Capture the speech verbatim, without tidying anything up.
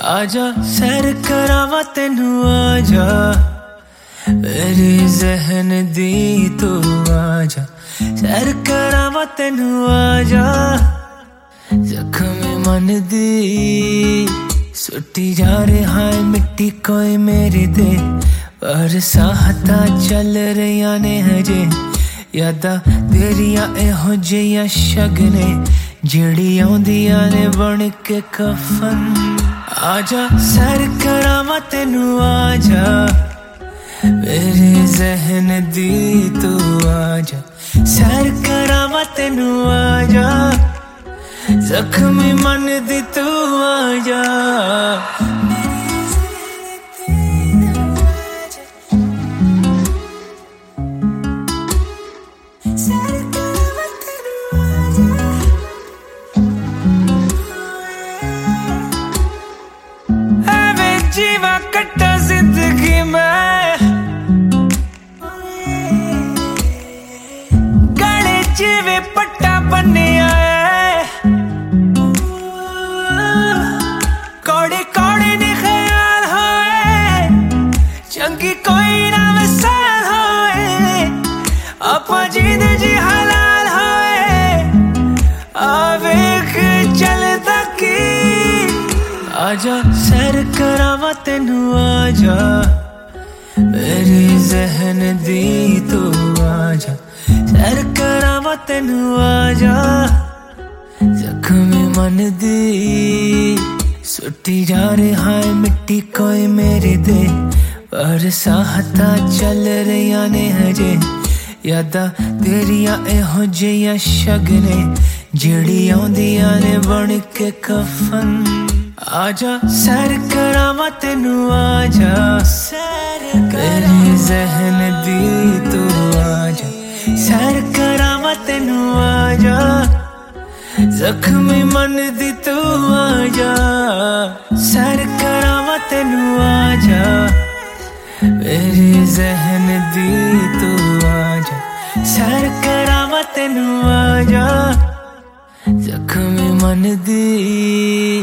आजा सैर करावा तेनू आजा मेरे जहन दी तू आजा सैर करावा तेनू आजा जख्म मन दी सुट्टी जा रहा है मिट्टी कोई मेरे दे बरसाता चल रही ने हजे यादा तेरिया एहो जिया शगने जिड़ी आउंदियां ने बन के कफन आजा सैर करावा तेनू आजा मेरे जहन दी तू आजा सैर करावा तेनू आजा जख्मी मन दी तू आजा जीवा कट्टा जिंदगी में गले जीवे पट्टा बनिया कौड़े कौड़े ने ख्याल होए चंगी कोई ना मिसाल होए अपा जीद जी हलाल होए आवेख चलदा की आजा सैर करावा तेनू आजा मेरे जहन दी तू आजा सैर करावा तेनू आजा जख्मी मन दी सुट्टी जा रहा है मिट्टी कोई मेरे दे बरसाता चल रही ने हजे यादा तेरिया एहो जिया शगने जिड़ी आउंदियां ने बन के कफन आजा सैर करावा तेनू आजा मेरे जहन दी तू आजा सैर करावा तेनू आजा जख्मी मन दी तू आजा सैर करावा तेनू आजा मेरे जहन दी तू आजा सैर करावा तेनू आजा जख्मी मन दी